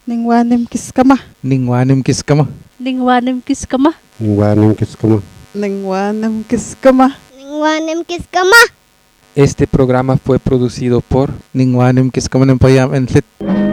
Ningwanim kiskama. Ningwanim kiskama. Ningwanim kiskama. Ningwanim kiskama. Ningwanim kiskama. Ningwanim kiskama. Este programa fue producido por Ningwanim Kiskama Nempayam Entlit.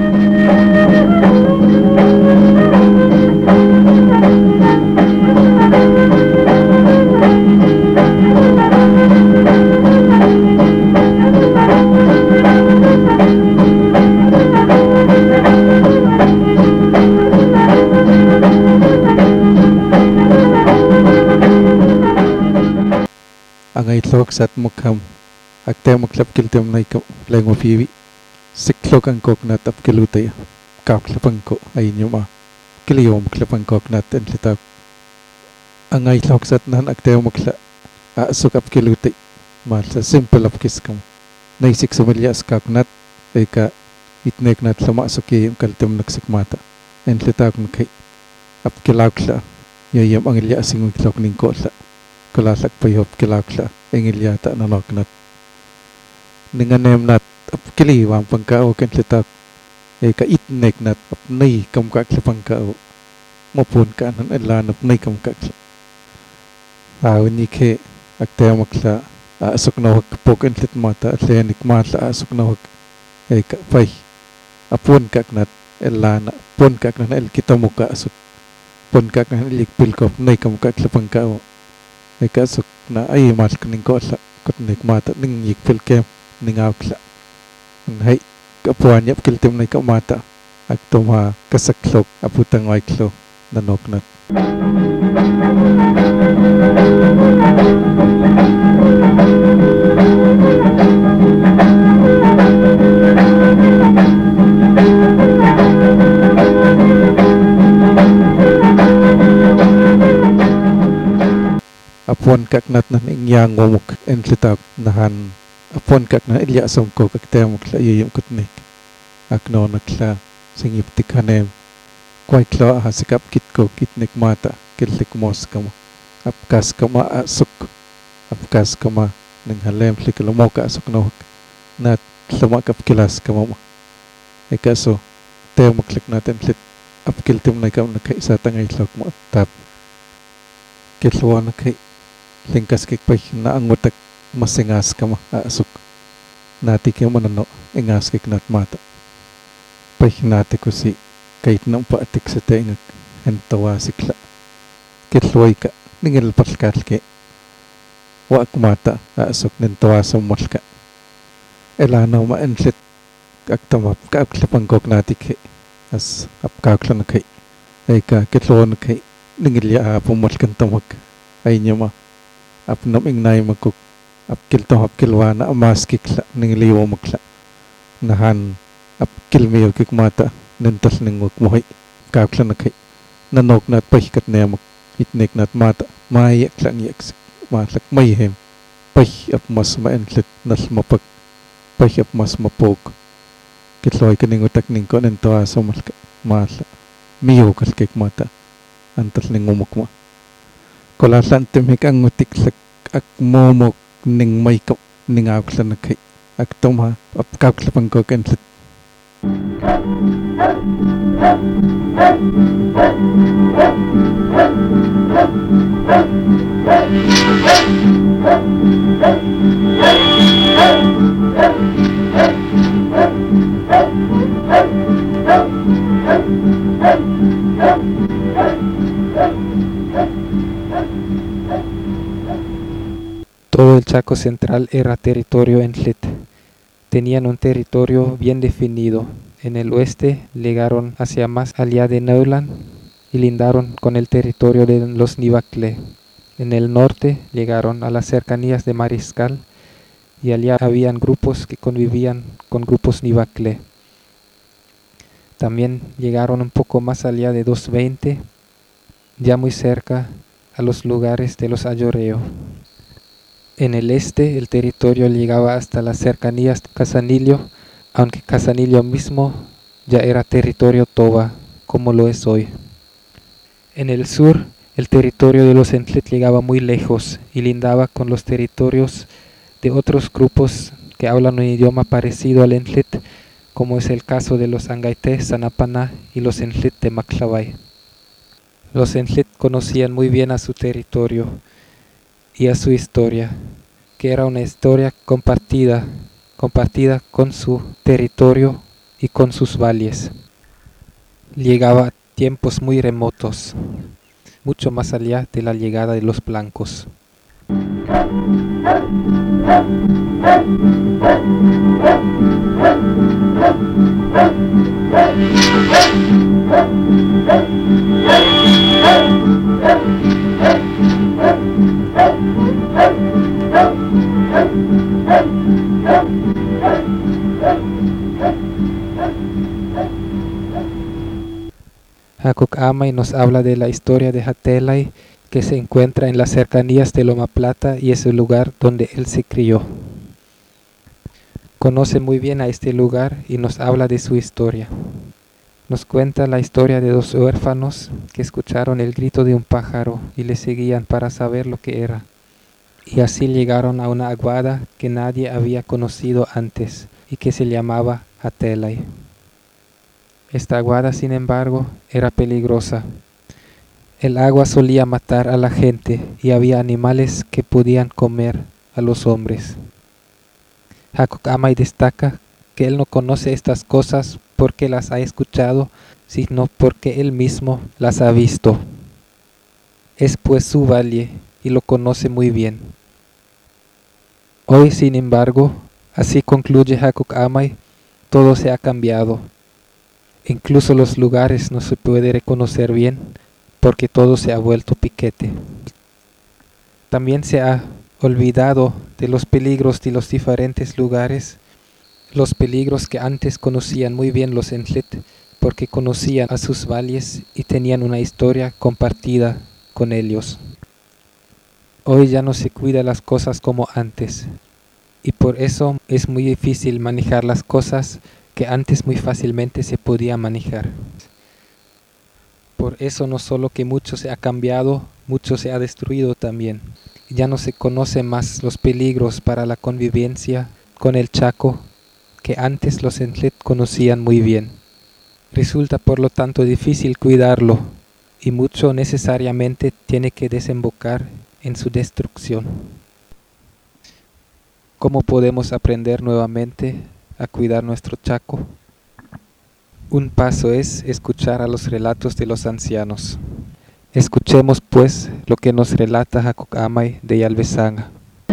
Angay tlok sat mukham akte muklap kiltem naikam lengo piwi siklok ang koknat ap kilutay kaklapang ko ay nyuma kiliyom klapang koknat entlitap angay tlok sat nan akte mukla asuk ap kilutay mal sa simple ap kiskam naisik sumilyas kaknat ay ka itnek nat lama asuki yung kaltem nagsikmata entlitap nakay ap kilakla yayam ang ilyasing yung tlok ning kotla kalasak payop kilakla engilyata nanoknat ninganem nat ap kili wang pangkao ken litak e ka itnek nat ap nei kamka pangkao mopun kanan elan ap nei kamka awni ke akte makla asuk nawak poken lit mata atlenik matla asuk nawak e ka pai apun kaknat elana pun kaknan el kitamuka asuk pun kaknan lik pilkop nei kamka pangkao ay kasuk na ay malk ning kotla kutnik mata ning yikpil kem ning awkla hay kapuan yap kiltim nay kamata agtuma kasaklok aputang waiklo nanoknat apon kaknat nan ingyang ngomuk enlitak nahan apon kakna ilya somko kaktem kla yeyem kutnik akno nakla singip tikhanem kwai klo hasikap kitko kitnik mata killik mos kama apkas kama asuk apkas kama ning halem liklomoka asuk no nat lama kap kilas kama ekaso tem klik naten lit apkiltim na kam nakai sa tangay lok mo tap kilwa nakai lingkas kik pay na ang watak masingas ka ma asuk nati kaya manano ingas kik nat mata pay nati ko si kahit nang paatik sa tengag hentawa sikla kitloy ka ningil patkal ke wak mata asuk nintawa sa malka elanaw maenlit kaktamap kaklapang kok nati ke as apkakla na kay ay ka kitlo na kay ningil ya pumalkan tamag ay niya ma apnam ingnay magkuk apkil to apkilwa na amas kikla ning liwo makla nahan apkil miyo kikmata nintal ning wakmuhay kakla na kay nanok nat pahikat na yamak itnek nat mata mayak lang yaksik matlak mayhem pah ap mas maentlit nal mapag pah ap mas mapog kitloy kaning utak ning ko nento aso malka matla miyo kal kikmata antal ning umukma kolasan timik ang utiklak ak momok ning may kap ning awkla na kay ak toma ap kaklapang ko kentlit Todo el Chaco Central era territorio entlit. Tenían un territorio bien definido. En el oeste llegaron hacia más allá de Neuland y lindaron con el territorio de los Nivacle. En el norte llegaron a las cercanías de Mariscal y allá habían grupos que convivían con grupos Nivacle. También llegaron un poco más allá de 220, ya muy cerca a los lugares de los Ayoreo. En el este el territorio llegaba hasta las cercanías de Casanillo, aunque Casanillo mismo ya era territorio Toba, como lo es hoy. En el sur el territorio de los Entlit llegaba muy lejos y lindaba con los territorios de otros grupos que hablan un idioma parecido al Entlit, como es el caso de los Angaité, Sanapana y los Enlit de Maclavay. Los Enlit conocían muy bien a su territorio y a su historia, que era una historia compartida con su territorio y con sus valles. Llegaba a tiempos muy remotos, mucho más allá de la llegada de los blancos. Hakuk Amay nos habla de la historia de Hatelay, que se encuentra en las cercanías de Loma Plata y es el lugar donde él se crió. Conoce muy bien a este lugar y nos habla de su historia. Nos cuenta la historia de 2 huérfanos que escucharon el grito de un pájaro y le seguían para saber lo que era. Y así llegaron a una aguada que nadie había conocido antes y que se llamaba Hatelay. Esta aguada, sin embargo, era peligrosa. El agua solía matar a la gente y había animales que podían comer a los hombres. Hakuk Amay destaca que él no conoce estas cosas porque las ha escuchado, sino porque él mismo las ha visto. Es pues su valle y lo conoce muy bien. Hoy, sin embargo, así concluye Hakuk Amay, todo se ha cambiado. Incluso los lugares no se puede reconocer bien porque todo se ha vuelto piquete. También se ha olvidado de los peligros de los diferentes lugares, los peligros que antes conocían muy bien los Enlit, porque conocían a sus valles y tenían una historia compartida con ellos. Hoy ya no se cuida las cosas como antes, y por eso es muy difícil manejar las cosas que antes muy fácilmente se podía manejar. Por eso no solo que mucho se ha cambiado, mucho se ha destruido también. Ya no se conocen más los peligros para la convivencia con el Chaco que antes los Enlit conocían muy bien. Resulta por lo tanto difícil cuidarlo y mucho necesariamente tiene que desembocar en su destrucción. ¿Cómo podemos aprender nuevamente a cuidar nuestro Chaco? Un paso es escuchar a los relatos de los ancianos. Escuchemos pues lo que nos relata Hakuk Amay de Yalbesanga.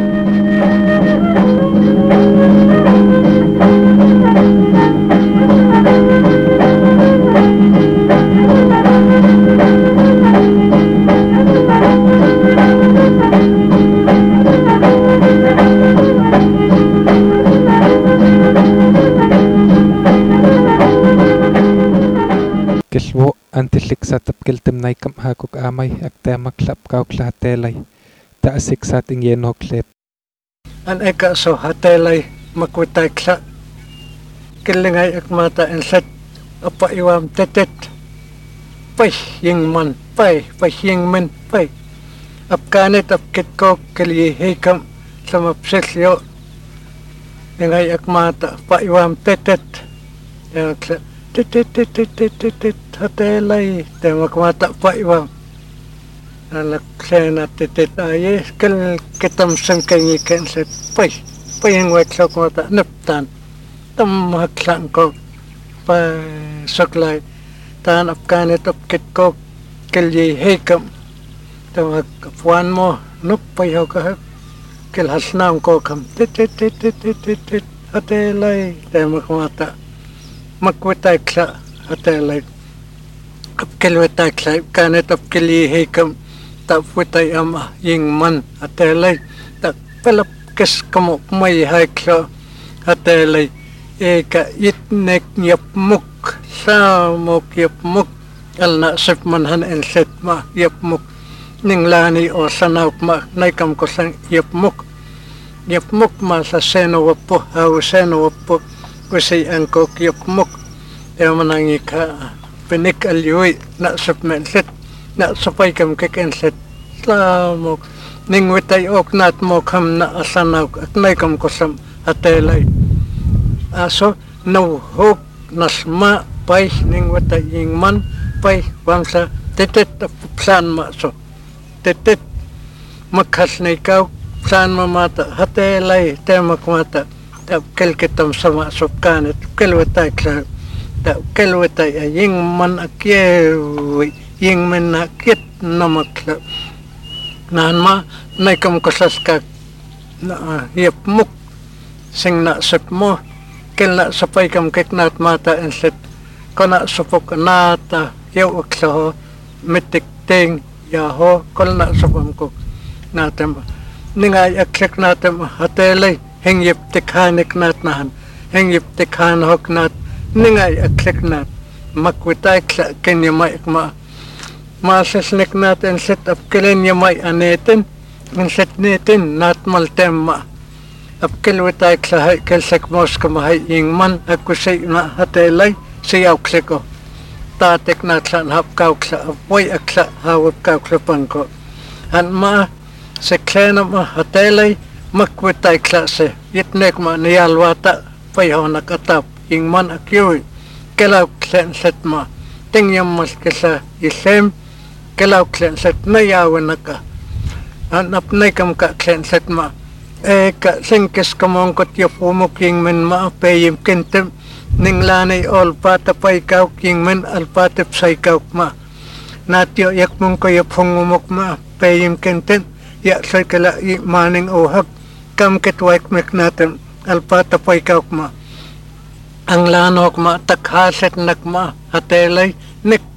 Kelwo antes liksatap keltemnay kam Hakuk Amay aktema klap kaukla Hatelay ta siksat ing yeno klep. An eka so Hatelay makwitay kla kilingay akmata enset apa iwam tetet pay ying man pay ying men pay apkanit apkitko kelihikam samapsilyo ingay akmata pa iwam tetet kla tit Hatelay temakmata pa iwam anak sena tit ay kel kitam sangkangi kenset pay yang wetlok mata neptan tam haklan ko pa saklay tan apkanit apkitko kelyi hekam tamak puan mo nup payaw ka kel hasnam ko kam tit Hatelay temakmata makwitay kla Hatelay apkelwitay kla kanet apkeli hekam tapwitay ama ying man Hatelay tak pelap kes kamo may hay kla Hatelay eka itnek yapmuk samok yapmuk alna sipmanhan enset ma yapmuk ninglani o sanawp ma naikam ko sang yapmuk ma sa seno wapo au seno wapo kusay angkok yapmuk manangi ka penik alyuy na sapmenset na sapay kam kekenset slamok ningwitay ok nat mo kam na asanaw at nay kam kosam Hatelay aso no hook nasma pai ning wata ing man pai wamsa tetet plan ma so tetet makhas nei kau plan ma mata hate lai temak mata ta kelketam sama sopkan kelwata kla ta kelwata ing man akye ing men akit namakla nan ma nay kam kasaska na hiep muk sing na sep mo kel na sapay kam ketnat mata enset kona sopok nata yaw aklo mitik ting ya ho kol na sopam ko natem ningay aklek natem hatelay hengyep tekhanik nat nahan hengyep tekhan hok nat ningay aklek nat makwitay kla kenyamay ma masasnek natin set up kelenyamay anetin enset netin nat maltem ma apkel witay klahay kelsak mos kamahay ingman akusay na hatelay siyaw kleko tatek na tlan hapkaw kla apoy akla hawap kaw klapangko han ma se klena ma hatelay makwitay kla se yitnek ma niyalwata payaw nakatap ingman akyoy kelaw klen set ma tingyam mas kesa isem kelaw klen set nayawan naka anap nay kam ka klen set ma ka singkes kamongkot yapumok yung men maapayim kintem ninglanay ol patapay kaw king men alpatip say kaw ma natyo yak mong kayo pungumok maapayim kintem yak say kala maning uhab kam kitwak mek natin alpatapay kaw ma ang lanok ma takhaset nak ma hatelay nik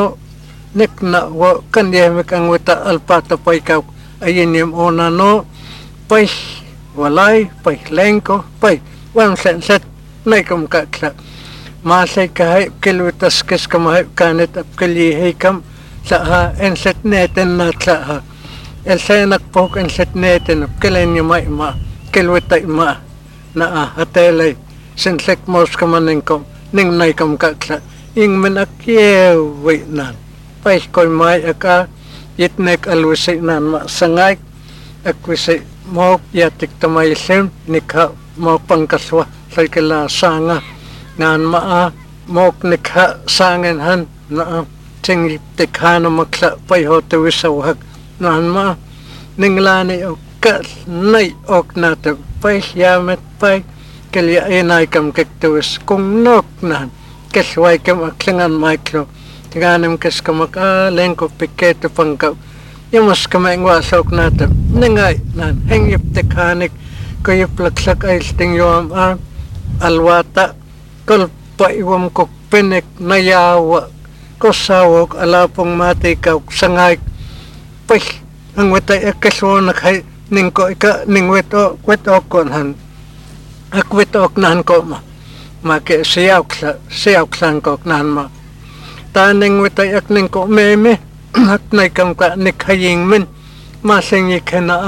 na wa kanyemik ang wita alpatapay kaw ayin yung una no pai walay pai lengko pai wang set nay kam kakla masay kahay kilwitas kes kamahay kanit ap kalihay kam sa ha enset neten na tla ha elsenak pok enset neten ap kalen yung ma kilwitay ma na hatelay sinlek mos kamaning kom ning nay kam kakla ing men akyew wait nan pai koy may aka yitnek alwisay nan ma sangay akwisay mok yatik tamay sem nikha mok pangkaswa say kala sanga nan maa mok nikha sangen han na ting tikhano makla pay hote wisawhag nan maa ninglani o ka nay ok nata pay yamet pay kalya inay kam kektuwis kung nok nan kesway kam aklingan maiklo tiganim kes kamaka lengko piketo pangkaw yamas kamay ngwasok natin ningay nan hengyip tekhanik kayip laksak ay sting yuam alwata kalpa iwam kok pinik nayawa kosawok alapong matikaw sangay pay ang watay akaswonak hay ningko ika ningwit o konhan akwit ok nahan ko ma maki siyaw klan ko nahan ma taning watay ak ningko meme at nay kam ka nikhaying men masengyi ka na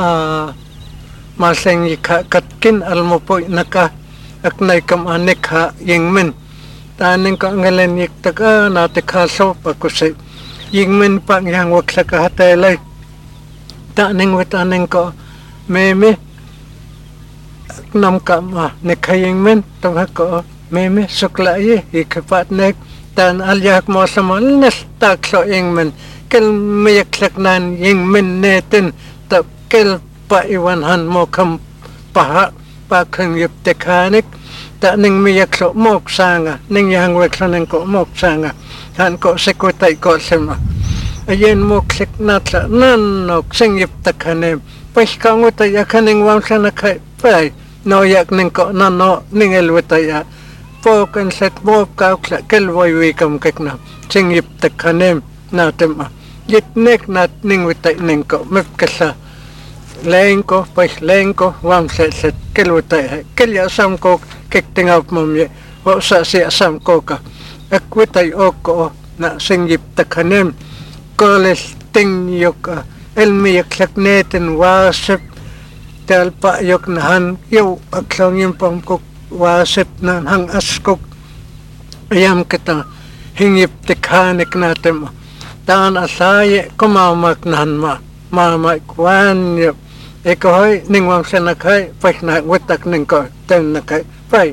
masengyi ka katkin almopo naka at nay kam nikha ying men taning ka ngalen yik taka nati kaso pakusay ying men pang yang waksa ka hatelay taning witaning ko meme nam ka nikhaying men tama ko meme suklaye ikapatnek tan alyak mo sa malas takso ying men kel mayaklak nan yung minnetin ta kel pa iwanhan mo kam paha pa kang yup tekhanik ta ning mayaklo mok sanga ning yang weklo ning ko mok sanga han ko sekwatay ko sema ayen mo klik natla nanok sing yup tekhanem pas kangutay akaning wamsa na kay pay no yak ning ko nano ning elwataya po kan set mo kaukla kel way kam kekna sing yup tekhanem natem yitnek nat ning witay ning ko mepkasa lengko pais lengko wam set kelwitay kelya sam ko kektingap momye o sa si asam ko ka akwitay oko na singyip takhanem koles ting yok elmi yaklak neten wasip talpa yok nahan yaw aklong yung pamkok wasip na hang askok ayam kita hingyip tikhanik natin mo tan asay kumamak nan mama kwan eko hoy ning wam sanakay pay na witak ning ko ten nakay pay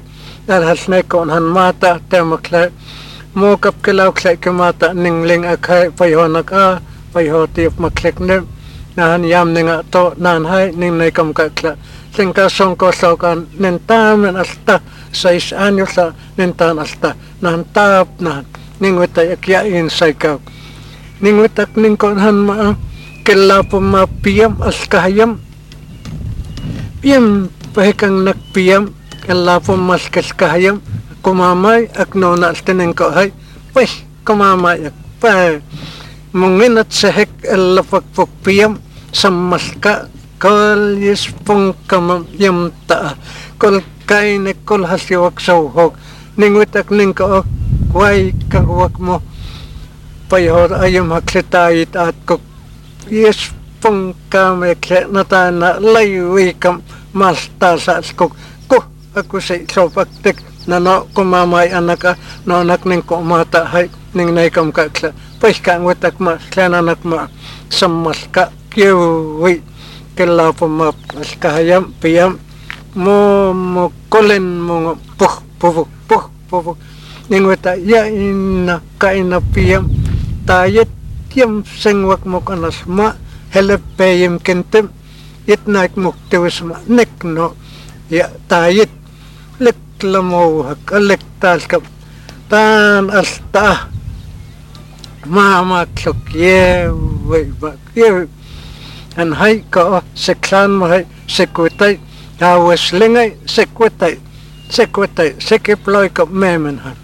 dalhasne kon han mata temakla mo kap kelaw klai ke mata ningling akai payonak a payoti maklekne nan yam ninga to nan hai ning nei kam ka kla singka songko sokan nentam nan alta 6 años la nentan alta nan tap nan ningwita yakya in saikaw ningwitak ning kon han ma kelapo ma piyam askahayam piyam pahikang nagpiyam kelapo mas kaskahayam kumamay aknona altineng ko hay pay kumamay ak pa mungin at sehek elapagpok piyam samaska kol yispong kamam yam ta kol kain kol hasiwak sauhok ningwitak ning ko way kagwak mo payhor ayam haklitayit at kok yispong kamekle natana laywi kam malta sa skok ko ako sa sopaktik nano kumamay anak no anak ning ko mata hay ning nay kam kakla pay kang watak ma klana anak ma samaska kiwi kelapo ma kahayam piyam mo kolen mo puh ning wata ya ina kaina piyam tayet yam sengwak mo kanas ma helepeyem kentem itnak muktewas ma nekno ya tayet leklamo hakalek talkap tan alta mama klok yewe bak yewe an hay ka seklan mo hay sekwetay awas lingay sekwetay sekiploy ka memen ha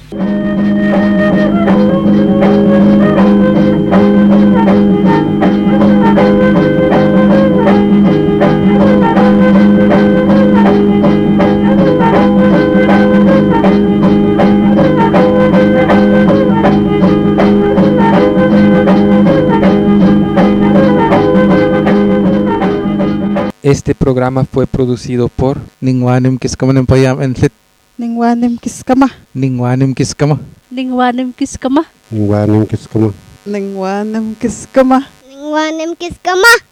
Este programa fue producido por Ningwanim kiskama ng payam entlit. Ningwanim kiskama. Ningwanim kiskama. Ningwanim kiskama. Ningwanim kiskama. Ningwanim kiskama. Ningwanim kiskama.